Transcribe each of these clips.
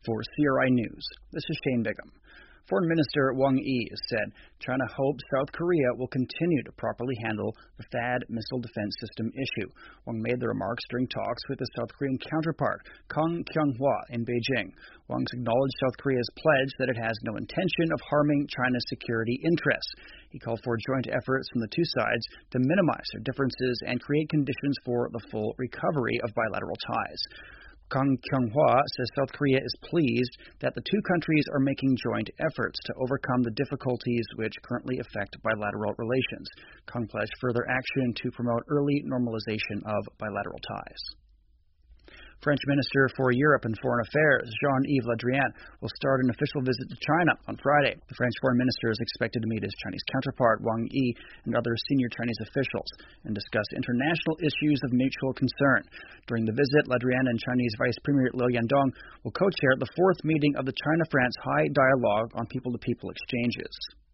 For CRI News, this is Shane Bigham. Foreign Minister Wang Yi said China hopes South Korea will continue to properly handle the THAAD missile defense system issue. Wang made the remarks during talks with his South Korean counterpart, Kang Kyung-hwa, in Beijing. Wang's acknowledged South Korea's pledge that it has no intention of harming China's security interests. He called for joint efforts from the two sides to minimize their differences and create conditions for the full recovery of bilateral ties. Kang Kyung-hwa says South Korea is pleased that the two countries are making joint efforts to overcome the difficulties which currently affect bilateral relations. Kang pledged further action to promote early normalization of bilateral ties. French Minister for Europe and Foreign Affairs, Jean-Yves Le Drian, will start an official visit to China on Friday. The French Foreign Minister is expected to meet his Chinese counterpart, Wang Yi, and other senior Chinese officials and discuss international issues of mutual concern. During the visit, Le Drian and Chinese Vice Premier Liu Yandong will co-chair the fourth meeting of the China-France High Dialogue on People-to-People Exchanges.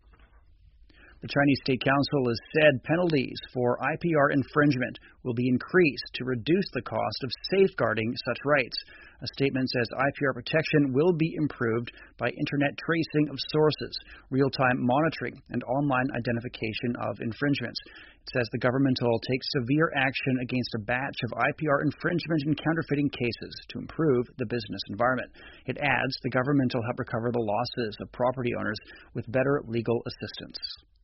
The Chinese State Council has said penalties for IPR infringement will be increased to reduce the cost of safeguarding such rights. A statement says IPR protection will be improved by internet tracing of sources, real-time monitoring, and online identification of infringements. It says the government will take severe action against a batch of IPR infringement and counterfeiting cases to improve the business environment. It adds the government will help recover the losses of property owners with better legal assistance.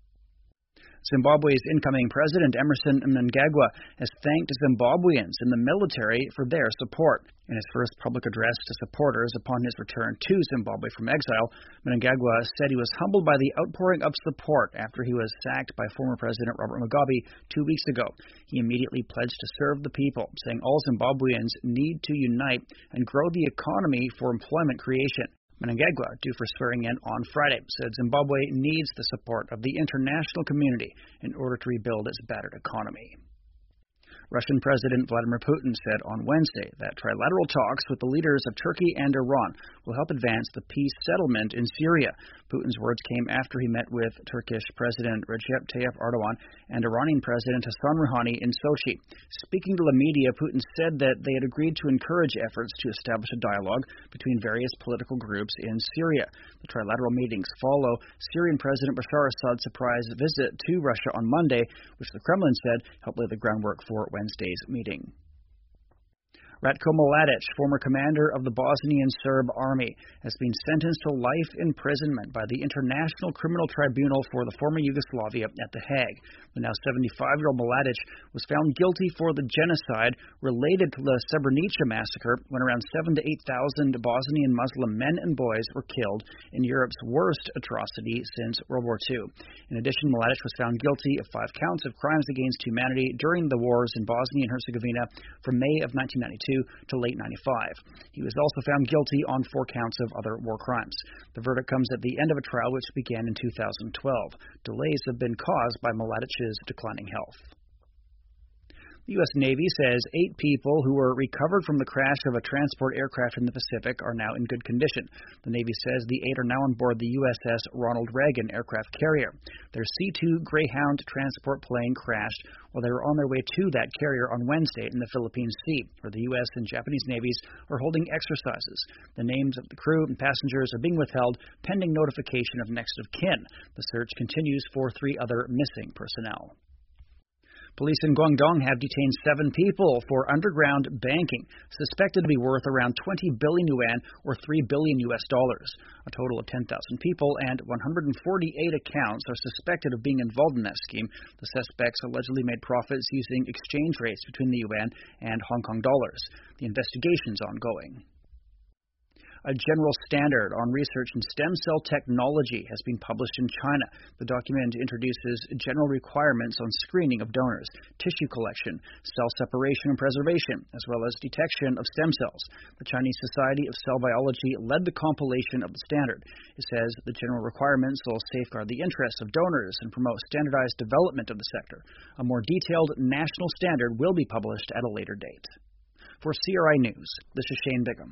Zimbabwe's incoming president, Emmerson Mnangagwa, has thanked Zimbabweans in the military for their support. In his first public address to supporters upon his return to Zimbabwe from exile, Mnangagwa said he was humbled by the outpouring of support after he was sacked by former President Robert Mugabe 2 weeks ago. He immediately pledged to serve the people, saying all Zimbabweans need to unite and grow the economy for employment creation. Mnangagwa, due for swearing in on Friday, said Zimbabwe needs the support of the international community in order to rebuild its battered economy. Russian President Vladimir Putin said on Wednesday that trilateral talks with the leaders of Turkey and Iran will help advance the peace settlement in Syria. Putin's words came after he met with Turkish President Recep Tayyip Erdogan and Iranian President Hassan Rouhani in Sochi. Speaking to the media, Putin said that they had agreed to encourage efforts to establish a dialogue between various political groups in Syria. The trilateral meetings follow Syrian President Bashar Assad's surprise visit to Russia on Monday, which the Kremlin said helped lay the groundwork for Wednesday's meeting. Ratko Mladic, former commander of the Bosnian Serb army, has been sentenced to life imprisonment by the International Criminal Tribunal for the former Yugoslavia at The Hague. The now 75-year-old Mladic was found guilty for the genocide related to the Srebrenica massacre, when around 7,000 to 8,000 Bosnian Muslim men and boys were killed in Europe's worst atrocity since World War II. In addition, Mladic was found guilty of 5 counts of crimes against humanity during the wars in Bosnia and Herzegovina from May of 1992 to late 95. He was also found guilty on 4 counts of other war crimes. The verdict comes at the end of a trial which began in 2012. Delays have been caused by Mladic's declining health. The U.S. Navy says 8 people who were recovered from the crash of a transport aircraft in the Pacific are now in good condition. The Navy says the 8 are now on board the USS Ronald Reagan aircraft carrier. Their C-2 Greyhound transport plane crashed while they were on their way to that carrier on Wednesday in the Philippine Sea, where the U.S. and Japanese navies are holding exercises. The names of the crew and passengers are being withheld pending notification of next of kin. The search continues for 3 other missing personnel. Police in Guangdong have detained 7 people for underground banking, suspected to be worth around 20 billion yuan or $3 billion. A total of 10,000 people and 148 accounts are suspected of being involved in that scheme. The suspects allegedly made profits using exchange rates between the yuan and Hong Kong dollars. The investigation is ongoing. A general standard on research in stem cell technology has been published in China. The document introduces general requirements on screening of donors, tissue collection, cell separation and preservation, as well as detection of stem cells. The Chinese Society of Cell Biology led the compilation of the standard. It says the general requirements will safeguard the interests of donors and promote standardized development of the sector. A more detailed national standard will be published at a later date. For CRI News, this is Shane Bigham.